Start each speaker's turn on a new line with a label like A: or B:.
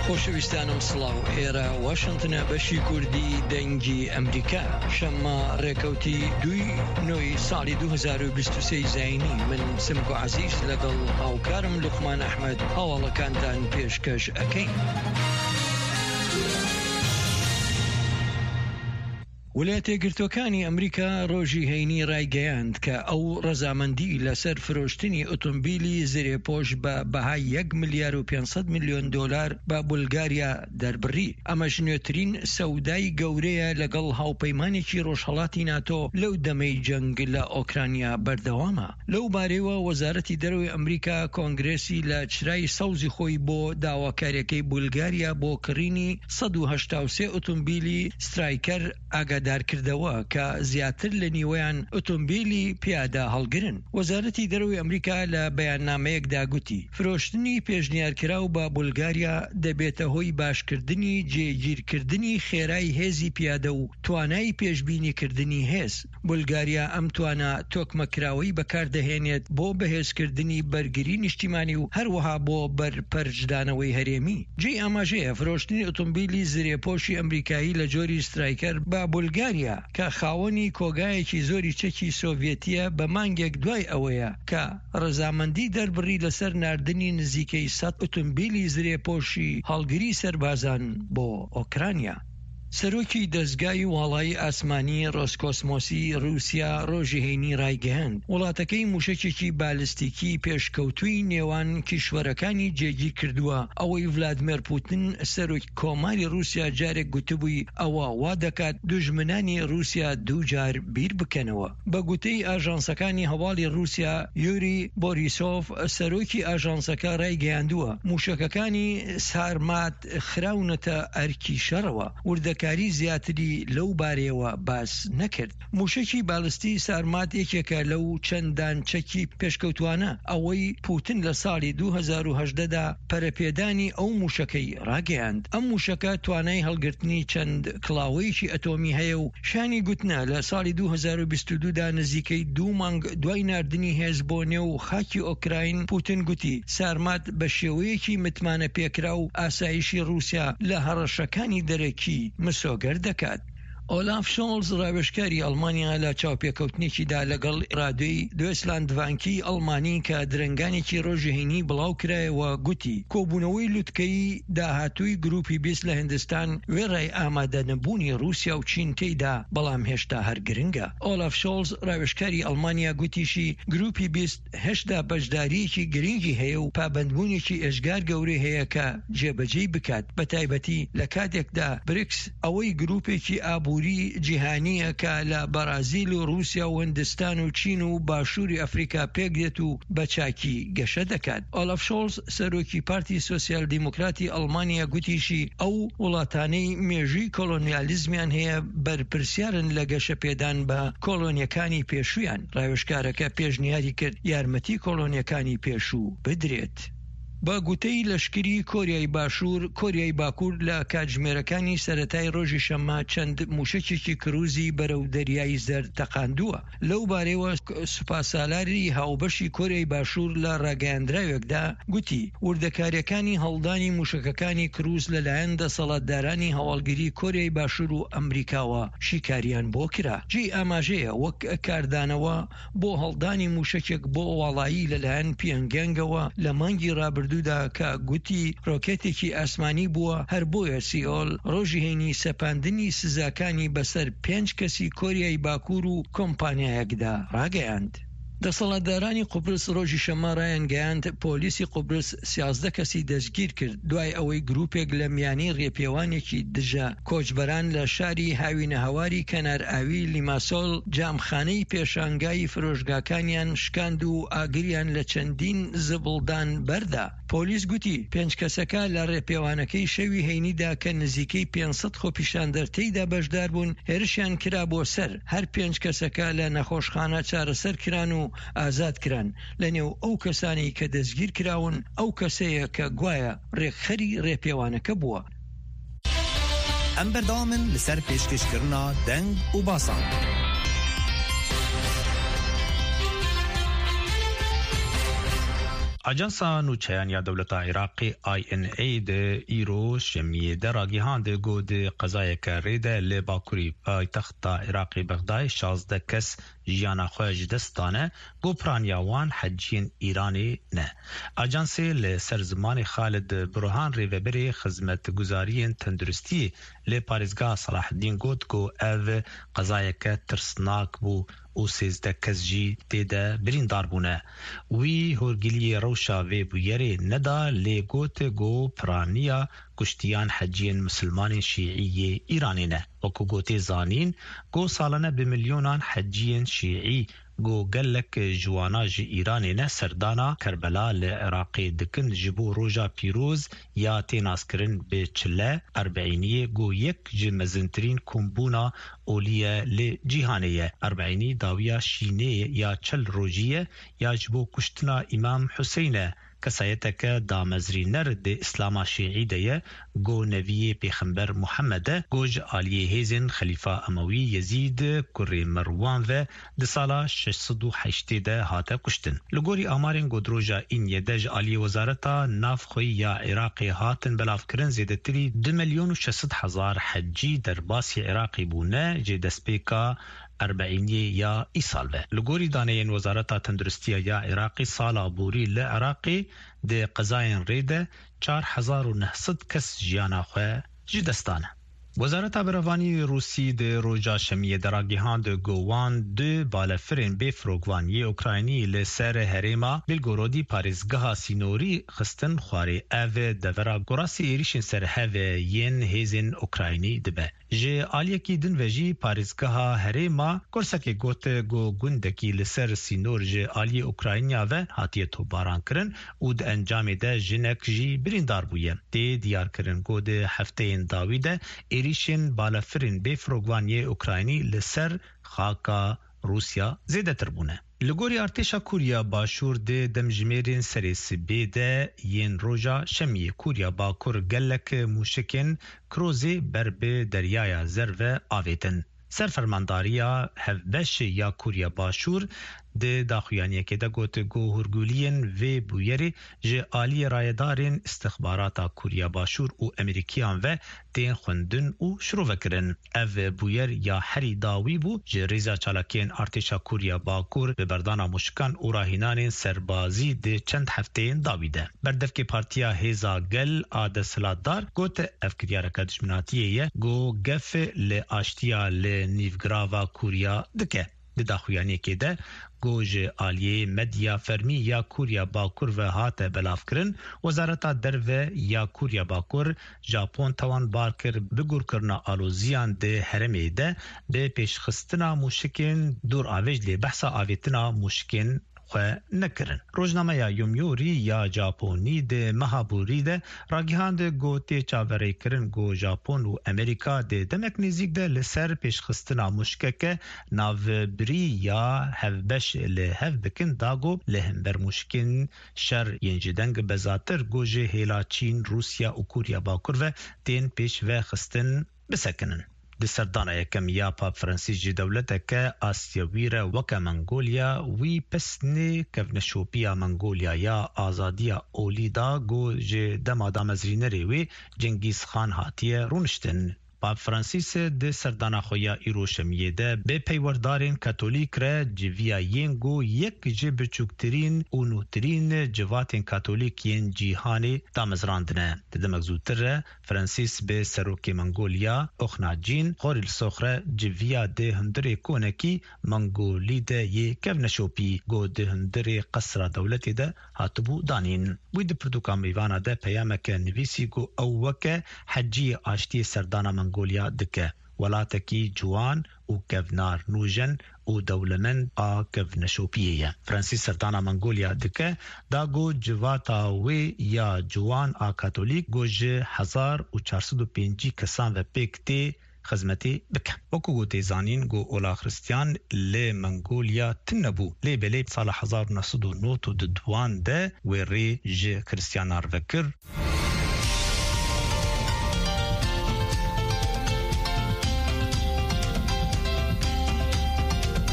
A: خۆشەویستانم سڵاو ئێرە واشنتنە بەشی کوردی دەنگی ئەمریکا شەممە ڕێکەوتی 2 نۆی ساڵی 2023 زاینی من سمکو عەزیز لەگەڵ هاوکارم لوقمان ئەحمەد هەواڵەکانتان پێشکەش ئەکەین. ویلایەتە یەکگرتووەکانی ئەمریکا ڕۆژی هەینی ڕایگەیاند کە ئەو ڕەزامەندی لەسەر فرۆشتنی ئۆتۆمبیلی زرێپۆش بە بەهای 1 ملیار و 500 میلیۆن دۆلار بە بولگاریا دەربڕی. ئەمەش نوێترین سەودای گەورەیە لەگەڵ هاوپەیمانێکی ڕۆژهەڵاتی ناتۆ لەو دەمەی جەنگ لە ئۆکرانیا بەردەوامە. لەو بارەیەوە وەزارەتی دەرەوەی ئەمریکا کۆنگرێسی لە چرای سەوزی خۆی بۆ داواکاریەکەی بولگاریا بۆ کڕینی 183 ئۆتۆمبیلی سترایکەر ئاگادار کردەوە کە زیاتر لە نیوەیان ئۆتۆمبیلی پیادە هەڵگرن. وەزارەتی دەرەوەی ئەمریکا لە بەیاننامەیەکدا گوتی فرۆشتنی پێشنیارکراو بە بولگاریا دەبێتە هۆی باشکردنی جێگیرکردنی خێرای هێزی پیادە و توانای پێشبینیکردنی هێز. بولگاریا ئەم توانە تۆکمەکراوەی بەکاردەهێنێت بۆ بەهێزکردنی بەرگری نیشتیمانی و هەروەها بۆ بەرپەرجدانەوەی هەرێمی. جێی ئاماژەیە فرۆشتنی ئۆتۆمبیلی زرێپۆشی ئەمریکایی لە جۆری سترایکەر بە بولگاریا کە خاوەنی کۆگایەکی زۆری چەکی سۆڤێتیە بە مانگێک دوای ئەوەیە کە ڕەزامەندی دەربڕی لەسەر ناردنی نزیکەی 100 ئۆتۆمبیلی زرێپۆشی هەڵگری سەربازان بۆ ئۆکرانیا. سەرۆکی دەستگای واڵایی ئاسمانی ڕۆسکۆسمۆسی رووسیا ڕۆژی هەینی ڕایگەیاند وڵاتەکەی موشەکێکی بالستیکی پێشکەوتووی نێوان کیشوەرەکانی جێگیر کردووە. ئەوەی ڤلادیمیر پوتین سەرۆکی کۆماری رووسیا جارێک گوتبووی ئەوە وا دەکات دوژمنانی رووسیا دووجار بیر بکەنەوە. بە گوتەی ئاژانسەکانی هەواڵی رووسیا یوری بۆریسۆف سەرۆکی ئاژانسەکە ڕایگەیاندووە موشەکەکانی سارمات خراونەتە ئەرکی شەڕەوە. کاری زیاتری لەو بارەیەوە باس نەکرد. موشەکی بالستی سارمات یەکێکە لەو چەندان چەکی پێشکەوتوانە ئەوەی پوتین لە ساڵی 2018دا پەرەپێدانی ئەو موشەکەی ڕاگەیاند. ئەم موشەکە توانای هەڵگرتنی چەند کڵاوەیەکی ئەتۆمی هەیە و شانی گوتنە لە ساڵی 2022دا نزیکەی 2 مانگ دوای ناردنی هێز بۆ نێو خاکی ئۆکراین پوتین گوتی سارمات بە شێوەیەکی متمانە پێکرا و ئاسایشی رووسیا لە هەڕەشەکانی دەرەکی مسۆگەر دەکات. ئۆلاف شۆڵز ڕاوێژکاری ئەڵمانیا لە چاوپێکەوتنێکیدا لەگەڵ ڕادیۆی دوێسلاندڤانکی ئەڵمانی کە درنگانێکی ڕۆژی هەینی بڵاو کرایەوە گوتی کۆبوونەوەی لوتکەی داهاتووی گروپی 20 لە هیندستان وێڕای ئامادە نەبوونی رووسیا و چین تێیدا بەڵام هێشتا هەر گرنگە. ئۆلاف شۆڵز ڕاوێژکاری ئەڵمانیا گوتیشی گروپی 20 هێشتا بەشداریەکی گرنگی هەیە و پابەندبوونێکی ئێژگار گەورەی هەیە کە جێبەجێی بکات بە تایبەتی لە کاتێکدا بریکس ئەوەی گروپێکی ئابووری جیهانیە کە لە بەرازیل و رووسیا و هندستان و چین و باشووری ئەفریقا پێکدێت و بە چاکی گەشە دەکات. ئۆلاف شۆڵز سەرۆکی پارتی سۆسیال دیموکراتی ئەڵمانیا گوتیشی ئەو وڵاتانەی مێژووی کۆلۆنیالیزمیان هەیە بەرپرسیارن لە گەشە پێدان بە کۆلۆنیەکانی پێشوویان. ڕاوێژکارەکە پێشنیاری کرد یارمەتی کۆلۆنیەکانی پێشوو بدرێت. بە گوتەی لەشکری کۆریای باشوور کۆریای باکوور لە کاتژمێرەکانی سەرەتای ڕۆژی شەممە چەند موشەکێکی کروزی بەرەو دەریای زەرد تەقاندووە. لەو بارەیەوە سوپاسالاری هاوبەشی کۆریای باشوور لە ڕاگەیاندراوێکدا گوتی وردەکاریەکانی هەڵدانی موشەکەکانی کروز لەلایەن دەسەڵاتدارانی هەواڵگیری کۆریای باشوور و ئەمریکاوە شیکاریان بۆ کرا. جێی ئاماژەیە وەک کاردانەوە بۆ هەڵدانی موشەکێک بۆ وڵایی لەلایەن پیۆنگیانگەوە لە مانگی ڕابردوودا کە گوتی ڕۆکێتێکی ئاسمانی بووە. هەر بۆیە سیئۆل ڕۆژی هەینی سەپاندنی سزاکانی بەسەر 5 کەسی کۆریای باکوور و کۆمپانیایەکدا ڕاگەیاند. دەسەڵاتدارانی قوبرس ڕۆژی شەممە ڕایانگەیاند پۆلیسی قوبرس 13 کەسی دەستگیر کرد دوای ئەوەی گروپێک لە میانی ڕێپێوانێکی دژە کۆچبەران لە شاری هاوینە هەواری کەنار ئاوی لیماسۆل جامخانەی پێشانگای فرۆشگاکانیان شکاند و ئاگریان لە چەندین زبڵدان بەردا. پۆلیس گوتی 5 کەسەکە لە ڕێپێوانەکەی شەوی هەینیدا کە نزیکەی 500 خۆپیشاندەرتەیدا بەشدار بوون هێرشیان کرا بۆ سەر. هەر 5 کەسەکە لە نەخۆشخانە چارەسەر کران و ئازاد کران. لە نێو ئەو کەسانی کە دەستگیر کراون ئەو کەسەیە کە گوایە ڕێکخەری ڕێپێوانەکە بووە.
B: ئەم بەردەوامن لەسەر پێشکەشکردنا دەنگ و باسان.
C: اجانسا نوچیان یا دولت عراقی INA ده ایرو شمیه در راگیهان ده گود قضای کاری ده لباکوری پایتخت عراقی بغداد 16 کس جیانا خواه دستانه گو پرانیاوان حجین ایرانی نه. اجانسی لسر زمان خالد برهان ریوبری خدمت گزارین تندرستی لپاریزگاه صلاح الدین گود گو او قضای که ترسناک بو او 13 کس جی تیده بریندار بونه. وی هرگیلی روشا و بویری ندا لگوت گو پرانیا کشتیان حجین مسلمان شیعی ایرانی نه. وکو گوتی زانین گو سالانه بمیلیونان حجین شیعی گو گلک جوانا جی ایرانی نه سردانا کربلا لعراقی دکن جبو روژا پیروز یا تیناس کرن به چله اربعینی گو یک جی مزنترین کمبونا اولیه لجیهانیه اربعینی داویا شینه یا چل روژیه یا جبو کشتنا امام حسینه کسایتک دامزری نرد اسلام شیعی ده گو نبی پیغمبر محمد گوج عالی هیزن خلیفه اموی یزید کری مروان و ده سالا 608 ده هاته کشتن. لگوری آمارین گودروژا این یدج عالی وزارتا نافخوی یا عراقی هاتن بلاف کرن زیده تری 2,600,000 حجی در باسی عراقی بونه جه دسپیکا اربعینی یا ایسال به. لگوری دانین وزارت تندرستی یا عراقی سالا بوری لعراقی ده قضاین ریده 4,900 کس جیانا خواه جدستانه. وزارت بروانی روسی ده روژا شمیه دراگیهان ده گوان ده بالفرین به فروگوانی اوکراینی لسر هریما بلگورودی پاریزگاه سینوری خستن خواری او دورا گوراسی ایریشن سر هوه ین هیزن اوکراینی دبه. جه آلیکی دن وجی پاریزگاه هریما گرسک گوت گو گندکی لسر سینور جه آلی اوکراینیا و هاتیه تو باران کرن او ده انجام ده جنک جی بریندار بویه. ده دیار کرن گو ده هفته این داوی ده ایریشن بالفرین به فروگوانی اوکراینی لسر خاکا روسیا زیده تر بونه. لگوری ارتشا کوریا باشور ده دمجمیرین سریس بیده ین روژا شمیه کوریا باکور گلک موشکن کروزی بر به دریای زر و آویتن. سرفرمانداریا هفبش یا کوریا باشور ده داخویانیه که ده گوت گو هرگولین و بویری جه آلی رایدارین استخباراتا کوریا باشور و امریکیان و تین خوندن و شروع وکرن. او بویر یا هری داوی بو جه ریزا چالاکین ارتشا کوریا باکور به بردانا مشکان و راهینان سربازی ده چند هفته داوی ده. بردف که پارتیا هیزا گل آده سلاتدار گوت افکریارکا دشمناتیه گو گف ل آشتیا ل نیوگراوا کوریا دکه. داخویانی که ده گوج آلیه مدیا فرمی یا کوریا باکور و هات بلاف کرن وزارتا درو یا کوریا باکور ژاپن توان بارکر بگور کرنا آلوزیان ده هرمی ده به پیشخستنا موشکین دور آویج لی بحثا آویتنا موشکین خواه نکرن. روزنامه یا یومیوری یا جاپونی ده مهابوری ده راگیهان ده گوتی چاوری کرن گو ژاپن و امریکا ده دمک نزیک ده لسر پیشخستنا مشکک ناوبری یا هفبش لهف بکن داگو لهمبر مشکن شر ینجدنگ بزاتر گوجه هیلا چین روسیا و کوریا باکور و تین پیش و خستن بسکنن. د سردانا یکم یا پاپ فرانسیس جی دولت که آسیویره وکا منگولیا وی پسنی کفنشوپیا منگولیا یا آزادیا اولیدا گو جه دما دامزرینری وی جنگیز خان هاتیه رونشتن. پاپ فرانسیس د سردانا خویا ایروشمیه ده به پیوردارین کاتولیک را جویا ینگو یک جه بچوکترین و نوترین جواتین کاتولیکین جیهانی دامزراندنه. دمک زودتر فرانسیس به سروک منگولیا اخناجین خوریل سخره جویا ده هندر کونکی منگولی ده یه کفنشوپی گو ده هندر قصر دولتی ده هاتبو دانین. وید پردوکان میوانا ده پیامک نویسی گو اوکه حجی آشتی سردانا منگولیا دکه ولاتکی جوان و کفنار نوجن و دولمن آ کفنشوپیه. فرانسیس سردانا منگولیا دکه داگو جواتا وی یا جوان آ کاتولیک گوژه 1405 کسان و پیکتی خدمتی بکه. وکو گوتی زانین گو اولا خرستیان لی منگولیا تنبو لی بلی سال 1909 دوان ده وی ری جه خرستیان آر وکر.